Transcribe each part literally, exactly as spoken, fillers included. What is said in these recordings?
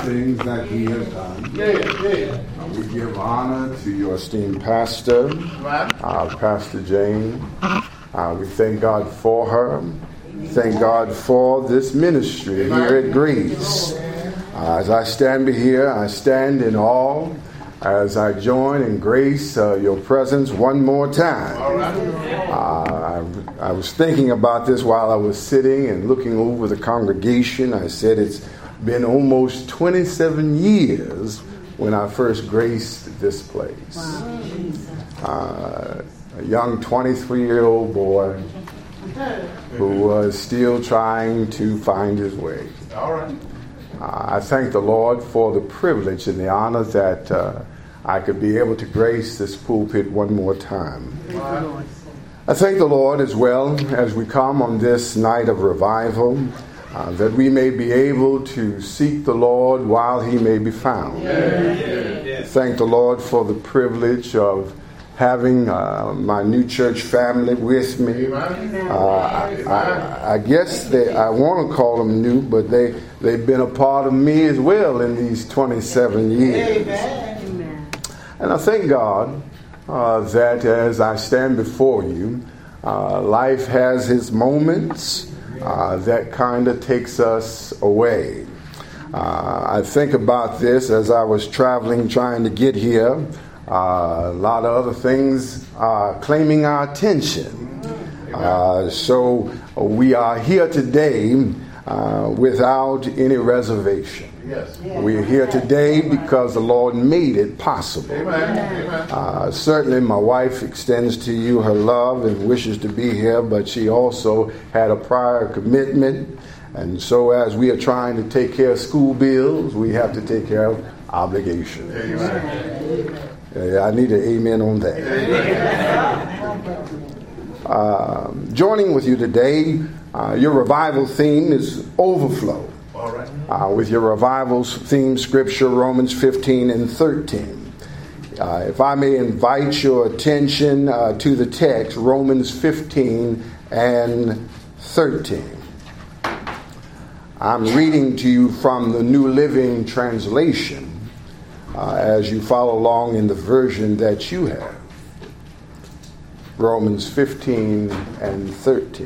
things that he has done. Uh, we give honor to your esteemed pastor, uh, Pastor Jane. Uh, we thank God for her. Thank God for this ministry here at Grace. Uh, as I stand here, I stand in awe as I join in grace uh, your presence one more time. Uh, I, I was thinking about this while I was sitting and looking over the congregation. I said it's been almost twenty-seven years when I first graced this place. Uh, a young twenty-three-year-old boy who was still trying to find his way. Uh, I thank the Lord for the privilege and the honor that uh, I could be able to grace this pulpit one more time. I thank the Lord as well as we come on this night of revival, uh, that we may be able to seek the Lord while he may be found. Yes. Thank the Lord for the privilege of having uh, my new church family with me. Uh, I, I, I guess they, I want to call them new, but they, they've been a part of me as well in these twenty-seven years. Amen. And I thank God uh, that as I stand before you, uh, life has its moments uh, that kind of takes us away. Uh, I think about this as I was traveling, trying to get here. Uh, a lot of other things uh, claiming our attention. Uh, so we are here today uh, without any reservation. Yes. We are here today because the Lord made it possible. Amen. Uh, certainly my wife extends to you her love and wishes to be here, but she also had a prior commitment. And so as we are trying to take care of school bills, we have to take care of obligations. Amen. I need an amen on that. Uh, joining with you today, uh, your revival theme is overflow. All right. Uh, with your revival's theme scripture, Romans fifteen and thirteen. Uh, if I may invite your attention uh, to the text, Romans fifteen and thirteen. I'm reading to you from the New Living Translation. Uh, as you follow along in the version that you have. Romans fifteen and thirteen.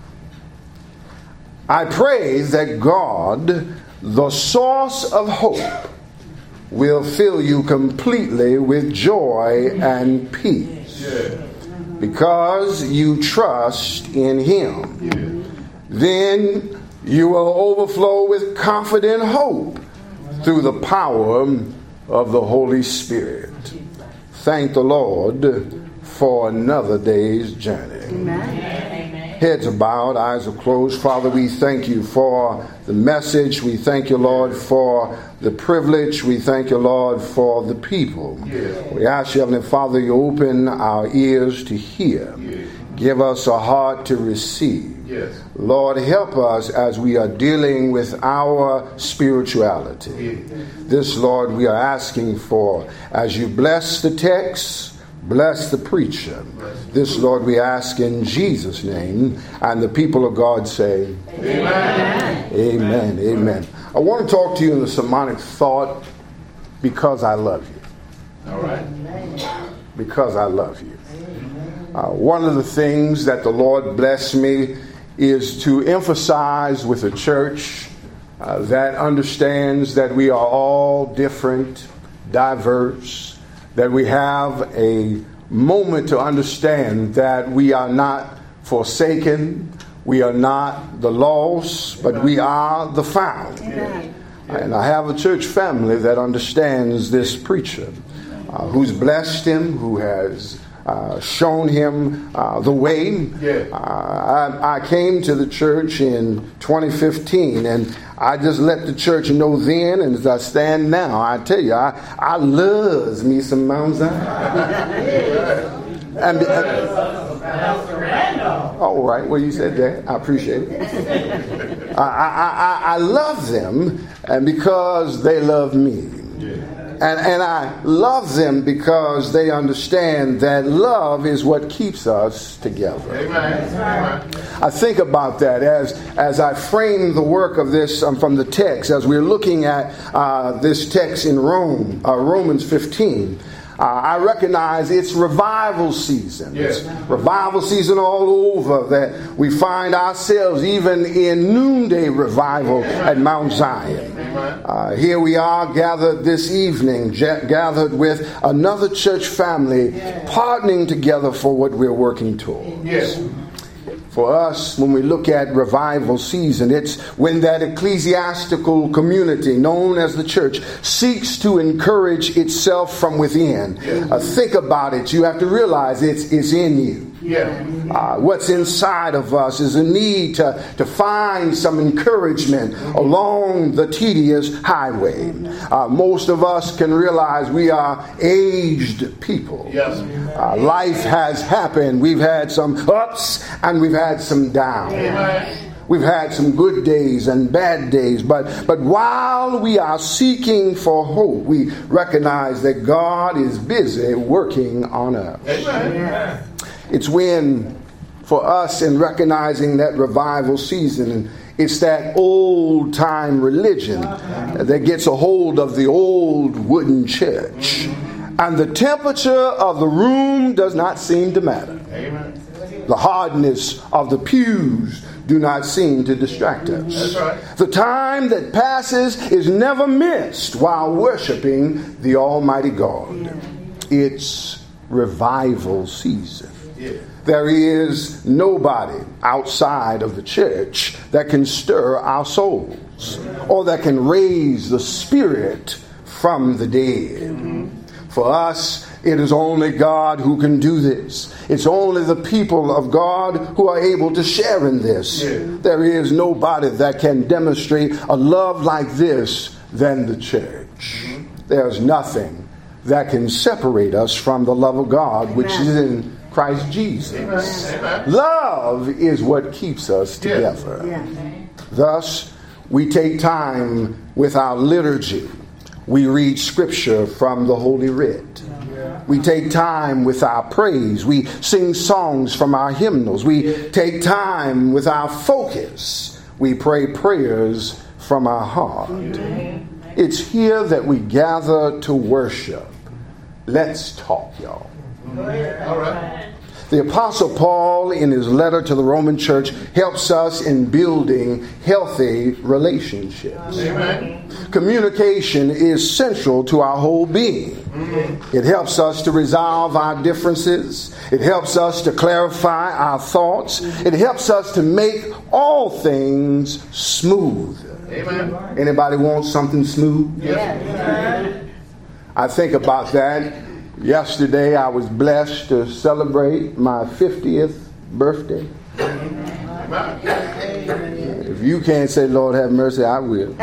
I pray that God, the source of hope, will fill you completely with joy and peace because you trust in Him. Then you will overflow with confident hope through the power of the Holy Spirit. Thank the Lord for another day's journey. Amen. Heads are bowed, eyes are closed. Father, we thank you for the message. We thank you, Lord, for the privilege. We thank you, Lord, for the people. Yes. We ask you, Heavenly Father, you open our ears to hear. Yes. Give us a heart to receive. Yes. Lord, help us as we are dealing with our spirituality. Yes. This, Lord, we are asking for. As you bless the text, bless the preacher. Yes. This, Lord, we ask in Jesus' name. And the people of God say, Amen. Amen. Amen. Amen. I want to talk to you in the sermonic thought, because I love you. All right. Because I love you. Uh, one of the things that the Lord blessed me is to emphasize with a church uh, that understands that we are all different, diverse, that we have a moment to understand that we are not forsaken, we are not the lost, but we are the found. Amen. And I have a church family that understands this preacher, uh, who's blessed him, who has Uh, shown him uh, the way. Yeah. Uh, I, I came to the church in twenty fifteen, and I just let the church know then, and as I stand now, I tell you, I, I loves me some Mount Zion. and, and, all right, well, you said that. I appreciate it. I, I, I, I love them, and because they love me. And, and I love them because they understand that love is what keeps us together. Amen. I think about that as, as I frame the work of this um, from the text, as we're looking at uh, this text in Rome, uh, Romans fifteen. Uh, I recognize it's revival season. Yes. It's revival season all over, that we find ourselves even in noonday revival at Mount Zion. Uh, here we are gathered this evening, j- gathered with another church family, partnering together for what we're working towards. Yes. For us, when we look at revival season, it's when that ecclesiastical community known as the church seeks to encourage itself from within. Yeah. Uh, think about it. You have to realize it's, it's in you. Yeah. Uh, what's inside of us is a need to, to find some encouragement along the tedious highway. Uh, most of us can realize we are aged people. Yes. Uh, life has happened. We've had some ups and we've had some downs. Amen. We've had some good days and bad days, but but while we are seeking for hope, we recognize that God is busy working on us. Amen. It's when, for us, in recognizing that revival season, it's that old time religion that gets a hold of the old wooden church, and the temperature of the room does not seem to matter. Amen. The hardness of the pews do not seem to distract us. That's right. The time that passes is never missed while worshiping the Almighty God. It's revival season. Yeah. There is nobody outside of the church that can stir our souls or that can raise the spirit from the dead. Mm-hmm. For us, it is only God who can do this. It's only the people of God who are able to share in this. Yeah. There is nobody that can demonstrate a love like this than the church. Mm-hmm. There's nothing that can separate us from the love of God, which Amen. Is in Christ Jesus. Amen. Love is what keeps us together. Yeah. Yeah. Thus, we take time with our liturgy. We read scripture from the Holy Writ. We take time with our praise. We sing songs from our hymnals. We take time with our focus. We pray prayers from our heart. It's here that we gather to worship. Let's talk, y'all. All right. The Apostle Paul, in his letter to the Roman church, helps us in building healthy relationships. Amen. Communication is central to our whole being. Mm-hmm. It helps us to resolve our differences. It helps us to clarify our thoughts. It helps us to make all things smooth. Amen. Anybody want something smooth? Yes. I think about that. Yesterday, I was blessed to celebrate my fiftieth birthday. If you can't say, Lord have mercy, I will.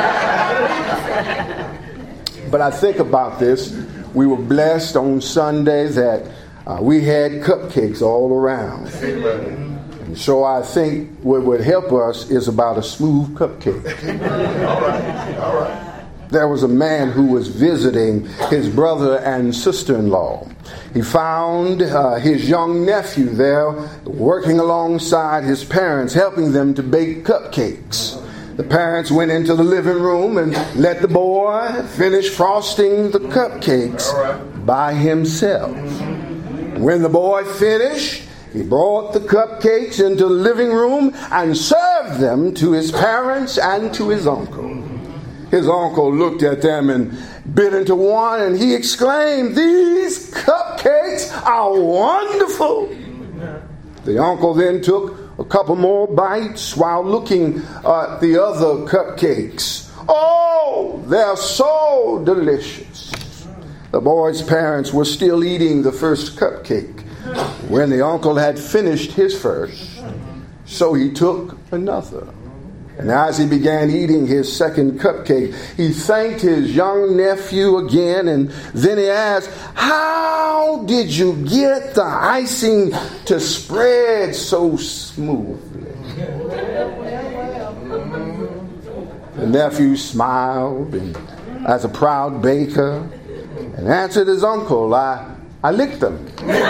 But I think about this. We were blessed on Sunday that uh, we had cupcakes all around. And so I think what would help us is about a smooth cupcake. All right. All right. There was a man who was visiting his brother and sister-in-law. He found uh, his young nephew there working alongside his parents, helping them to bake cupcakes. The parents went into the living room and let the boy finish frosting the cupcakes by himself. When the boy finished, he brought the cupcakes into the living room and served them to his parents and to his uncle. His uncle looked at them and bit into one, and he exclaimed, "These cupcakes are wonderful." The uncle then took a couple more bites while looking at the other cupcakes. "Oh, they're so delicious." The boy's parents were still eating the first cupcake when the uncle had finished his first, so he took another. And as he began eating his second cupcake, he thanked his young nephew again, and then he asked, "How did you get the icing to spread so smoothly?" The nephew smiled and as a proud baker, and answered his uncle, I, I licked them.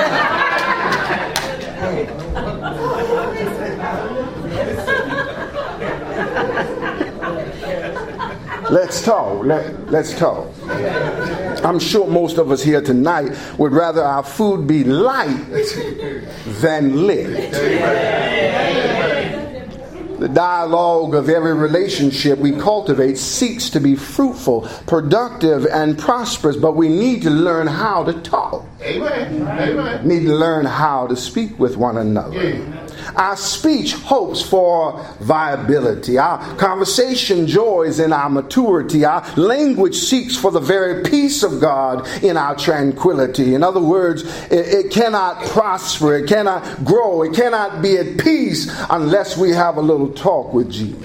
Let's talk. Let, let's talk. I'm sure most of us here tonight would rather our food be light than licked. The dialogue of every relationship we cultivate seeks to be fruitful, productive, and prosperous, but we need to learn how to talk. Amen. Amen. Need to learn how to speak with one another. Yeah. Our speech hopes for viability. Our conversation joys in our maturity. Our language seeks for the very peace of God in our tranquility. In other words, it, it cannot prosper. It cannot grow. It cannot be at peace unless we have a little talk with Jesus.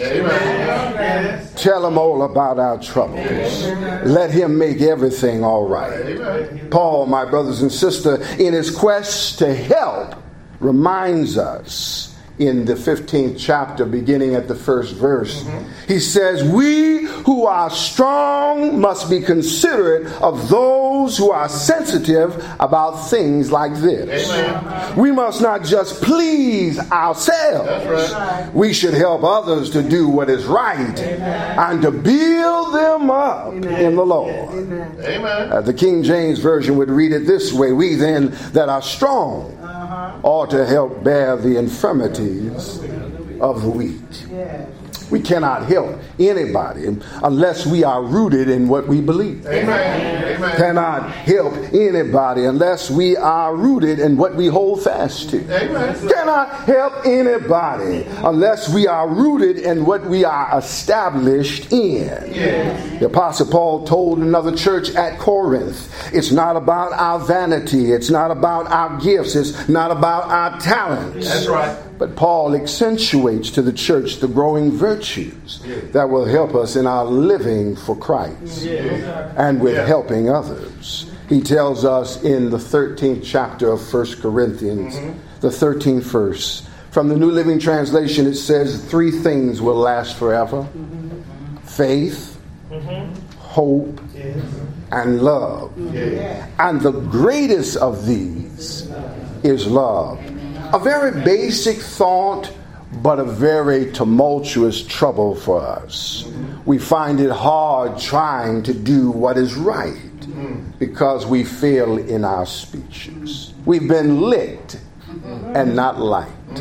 Amen. Tell him all about our troubles. Amen. Let him make everything all right. Amen. Paul, my brothers and sisters, in his quest to help, reminds us in the fifteenth chapter, beginning at the first verse. Mm-hmm. He says, we who are strong must be considerate of those who are sensitive about things like this. Amen. We must not just please ourselves. That's right. We should help others to do what is right. Amen. And to build them up. Amen. In the Lord. Amen. Amen. Uh, the King James Version would read it this way: we then that are strong ought to help bear the infirmities of the weak. We cannot help anybody unless we are rooted in what we believe. Amen. Amen. Cannot help anybody unless we are rooted in what we hold fast to. Amen. Cannot help anybody unless we are rooted in what we are established in. Yes. The Apostle Paul told another church at Corinth, it's not about our vanity, it's not about our gifts, it's not about our talents. That's right. But Paul accentuates to the church the growing virtues that will help us in our living for Christ and with helping others. He tells us in the thirteenth chapter of First Corinthians, the thirteenth verse. From the New Living Translation, it says three things will last forever: faith, hope, and love. And the greatest of these is love. A very basic thought, but a very tumultuous trouble for us. We find it hard trying to do what is right because we fail in our speeches. We've been licked and not liked.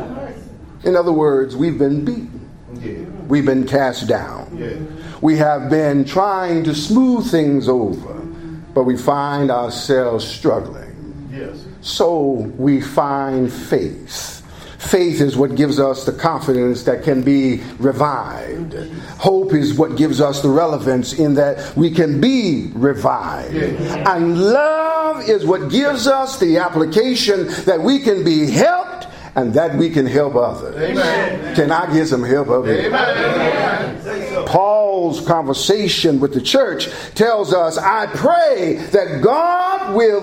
In other words, we've been beaten. We've been cast down. We have been trying to smooth things over, but we find ourselves struggling. Yes. So we find faith. Faith is what gives us the confidence that can be revived. Hope is what gives us the relevance in that we can be revived. And love is what gives us the application that we can be helped and that we can help others. Amen. Can I get some help up here? Amen. Paul's conversation with the church tells us, I pray that God will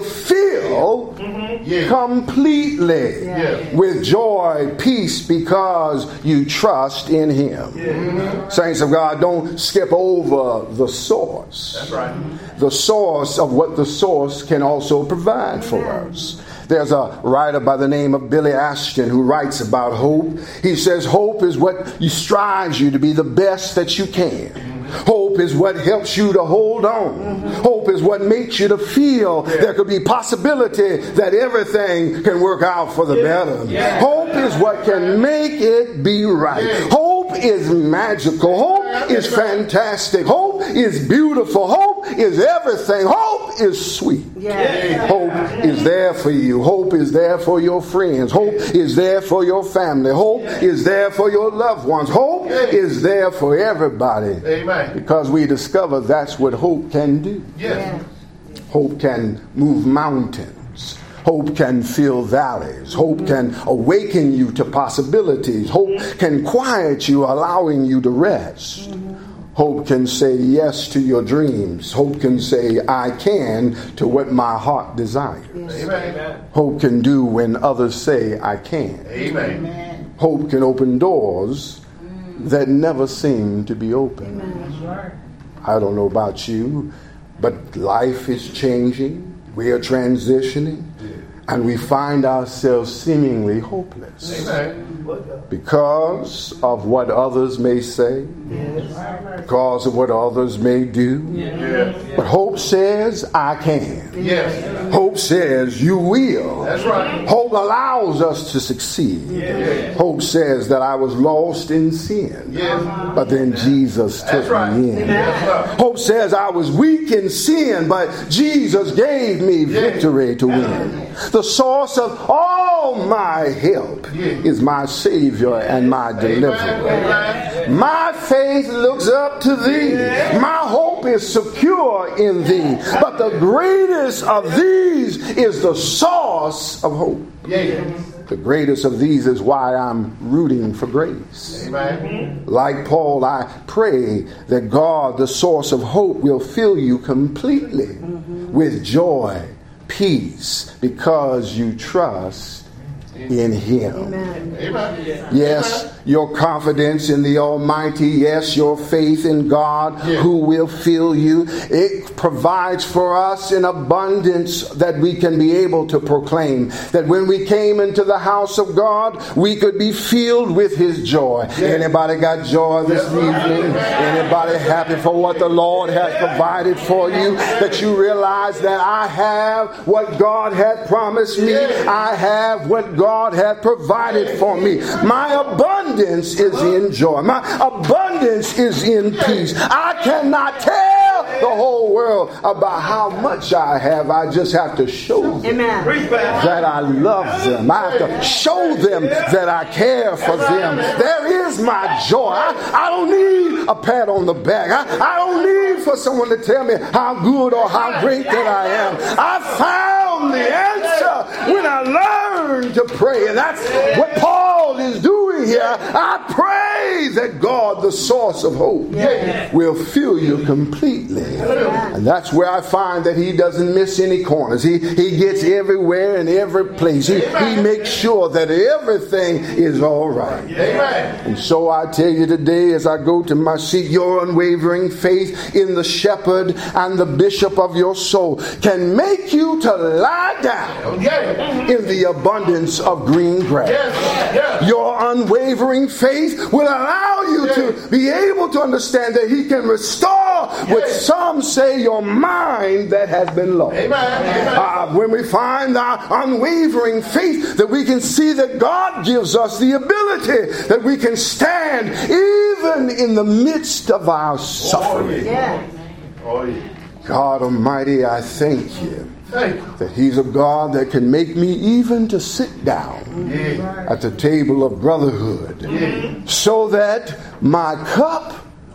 fill mm-hmm. completely yeah. with joy, peace, because you trust in him. Yeah. Mm-hmm. Saints of God, don't skip over the source. That's right. The source of what the source can also provide for us. There's a writer by the name of Billy Ashton who writes about hope. He says hope is what strives you to be the best that you can. Hope is what helps you to hold on. Hope is what makes you to feel there could be possibility that everything can work out for the better. Hope is what can make it be right. Hope is magical. Hope is fantastic. Hope is beautiful. Hope is everything. Hope is sweet. Hope is there for you. Hope is there for your friends. Hope is there for your family. Hope is there for your loved ones. Hope is there for everybody. Amen. Because we discover that's what hope can do. Yes. Hope can move mountains. Hope can fill valleys. Hope can awaken you to possibilities. Hope can quiet you, allowing you to rest. Hope can say yes to your dreams. Hope can say I can to what my heart desires. Amen. Hope can do when others say I can't. Amen. Hope can open doors that never seem to be open. Amen. I don't know about you, but life is changing. We are transitioning. And we find ourselves seemingly hopeless. Amen. Because of what others may say, yes. Because of what others may do. Yes. But hope says, I can. Yes. Hope says, you will. That's right. Hope allows us to succeed. Yes. Hope says that I was lost in sin, yes. but then Jesus took right. me in. Yes. Hope says I was weak in sin, but Jesus gave me victory to win. The source of all my help is my Savior and my deliverer. My faith looks up to thee. My hope is secure in thee. But the greatest of these is the source of hope. The greatest of these is why I'm rooting for grace. Amen. Like Paul, I pray that God, the source of hope, will fill you completely mm-hmm. with joy, peace, because you trust in Him. Amen. Yes, your confidence in the Almighty. Yes, your faith in God, yeah. who will fill you. It provides for us an abundance that we can be able to proclaim. That when we came into the house of God, we could be filled with His joy. Yeah. Anybody got joy this yeah. evening? Anybody happy for what the Lord has provided for you? That you realize that I have what God had promised me. I have what God God had provided for me. My abundance is in joy. My abundance is in peace. I cannot tell the whole world about how much I have. I just have to show them Amen. that I love them. I have to show them that I care for them. There is my joy. I, I don't need a pat on the back. I, I don't need for someone to tell me how good or how great that I am. I found the answer when I learned to pray. And that's what Paul is doing here. I pray that God, the source of hope, yeah. will fill you completely. Yeah. And that's where I find that He doesn't miss any corners. He, he gets everywhere and every place. He, he makes sure that everything is all right. Yeah. And so I tell you today, as I go to my seat, your unwavering faith in the shepherd and the bishop of your soul can make you to lie down yeah. in the abundance of green grass. Yes, yes. Your unwavering faith will allow you yes. to be able to understand that He can restore yes. what some say your mind that has been lost. Amen. Uh, when we find our unwavering faith, that we can see that God gives us the ability that we can stand even in the midst of our suffering. Oh, yeah. Oh, yeah. God Almighty, I thank you that He's a God that can make me even to sit down yeah. at the table of brotherhood yeah. so that my cup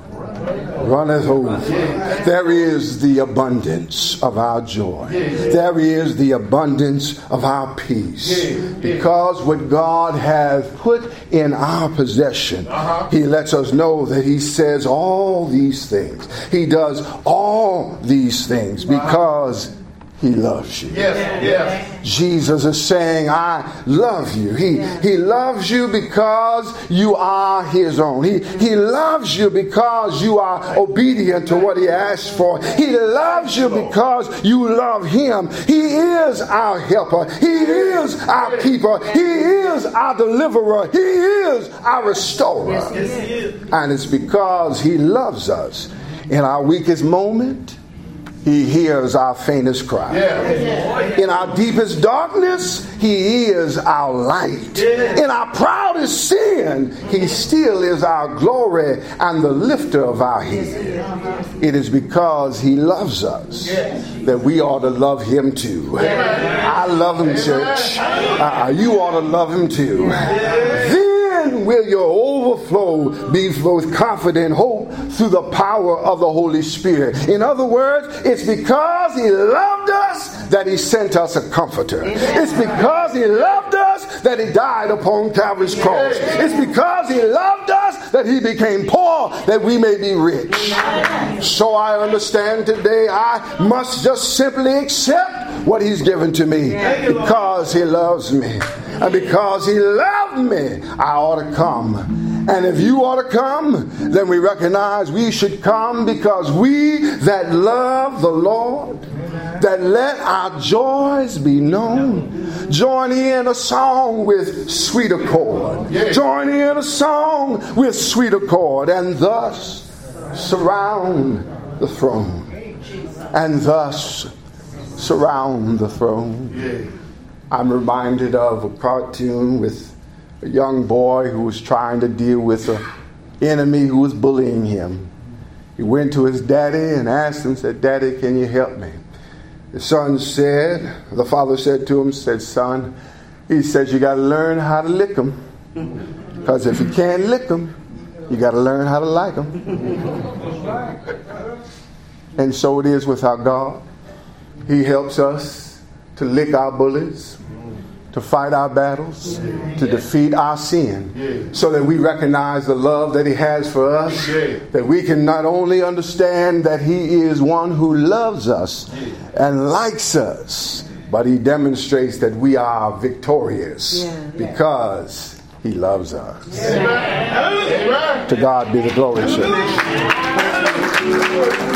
runneth over. Yeah. There is the abundance of our joy. Yeah. There is the abundance of our peace. Yeah. Because what God has put in our possession, uh-huh. He lets us know that He says all these things. He does all these things because He loves you. Yes, yes. Jesus is saying, I love you. He, yeah. he loves you because you are His own. He, he loves you because you are obedient to what He asked for. He loves you because you love Him. He is our helper. He is our keeper. He is our deliverer. He is our restorer. Yes, he is. And it's because He loves us in our weakest moment. He hears our faintest cry. Yeah. In our deepest darkness, He is our light. Yeah. In our proudest sin, He still is our glory and the lifter of our head. It is because He loves us that we ought to love Him too. I love Him, church. Uh, you ought to love Him too. Then will your overflow be with confident hope through the power of the Holy Spirit. In other words, it's because He loved us that He sent us a comforter. It's because He loved us that He died upon Calvary's cross. It's because He loved us that He became poor that we may be rich. So I understand today I must just simply accept what He's given to me because He loves me. And because He loved me, I ought to come And if you ought to come, then we recognize we should come because we that love the Lord, that let our joys be known, join in a song with sweet accord. Join in a song with sweet accord, and thus surround the throne. And thus surround the throne. I'm reminded of a cartoon with a young boy who was trying to deal with an enemy who was bullying him. He went to his daddy and asked him, said, "Daddy, can you help me?" The son said, the father said to him, said, "Son," he says, "you got to learn how to lick them. Because if you can't lick them, you got to learn how to like them." And so it is with our God. He helps us to lick our bullies, to fight our battles, to defeat our sin, so that we recognize the love that He has for us, that we can not only understand that He is one who loves us and likes us, but He demonstrates that we are victorious because He loves us. To God be the glory, church.